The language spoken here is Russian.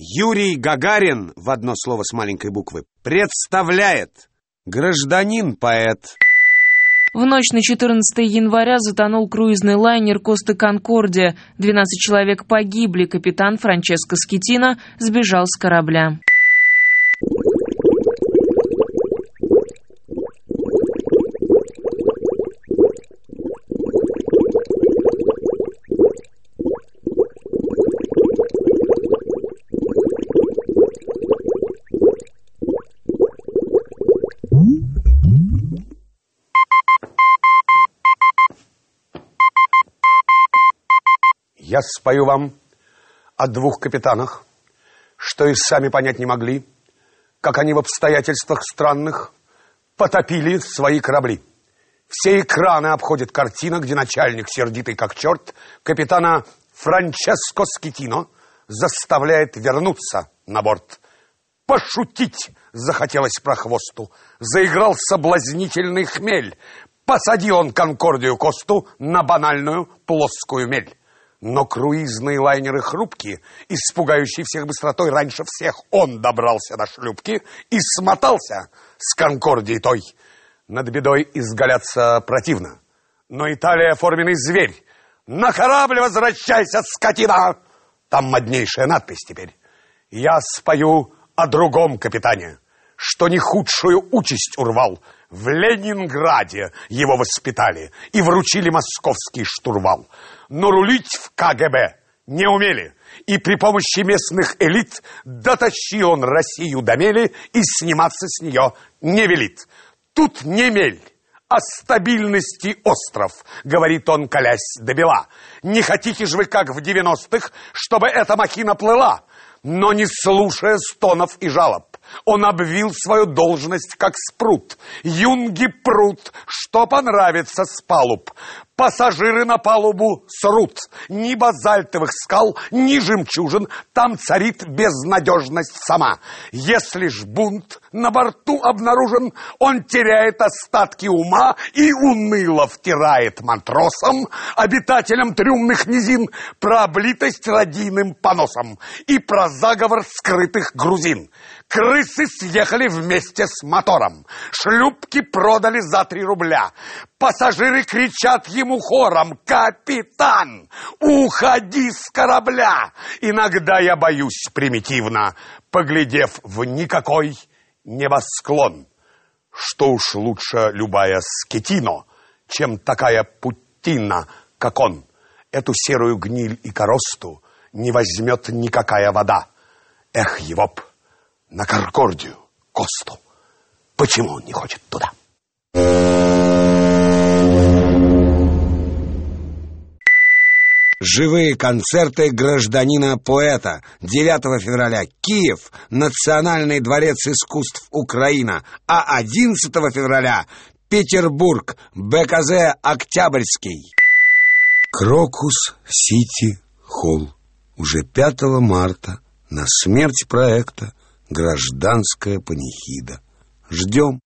Юрий Гагарин, в одно слово с маленькой буквы, представляет гражданин-поэт. В ночь на 14 января затонул круизный лайнер «Коста Конкордия». 12 человек погибли. Капитан Франческо Скеттино сбежал с корабля. Я спою вам о двух капитанах, что и сами понять не могли, как они в обстоятельствах странных потопили свои корабли. Все экраны обходит картина, где начальник, сердитый как черт, капитана Франческо Скеттино заставляет вернуться на борт. Пошутить захотелось прохвосту, заиграл соблазнительный хмель. Посадил он Конкордию Косту на банальную плоскую мель. Но круизные лайнеры хрупкие, испугающие всех быстротой, раньше всех он добрался до шлюпки и смотался с Конкордией той. Над бедой изгаляться противно, но Италия форменный зверь. На корабль возвращайся, скотина! Там моднейшая надпись теперь. Я спою о другом капитане, что не худшую участь урвал. В Ленинграде его воспитали и вручили московский штурвал. Но рулить в КГБ не умели, и при помощи местных элит дотащил он Россию до мели и сниматься с нее не велит. Тут не мель, а стабильности остров, говорит он, колясь до бела. Не хотите же вы, как в 90-х, чтобы эта махина плыла? Но не слушая стонов и жалоб, он обвил свою должность, как спрут. Юнги прут, что понравится с палуб. Пассажиры на палубу срут. Ни базальтовых скал, ни жемчужин. Там царит безнадежность сама. Если ж бунт на борту обнаружен, он теряет остатки ума и уныло втирает матросам, обитателям трюмных низин, про облитость радийным поносом и про заговор скрытых грузин. Крысы съехали вместе с мотором. Шлюпки продали за 3 рубля. Пассажиры кричат ему хором: «Капитан, уходи с корабля!» Иногда я боюсь примитивно, поглядев в никакой небосклон, что уж лучше любая Скеттино, чем такая путина, как он. Эту серую гниль и коросту не возьмет никакая вода. Эх, его б на Конкордию Косту. Почему он не хочет туда? Живые концерты гражданина-поэта. 9 февраля Киев, Национальный дворец искусств Украина. А 11 февраля Петербург, БКЗ Октябрьский. Крокус-Сити Холл. Уже 5 марта на смерть проекта «Гражданская панихида». Ждем.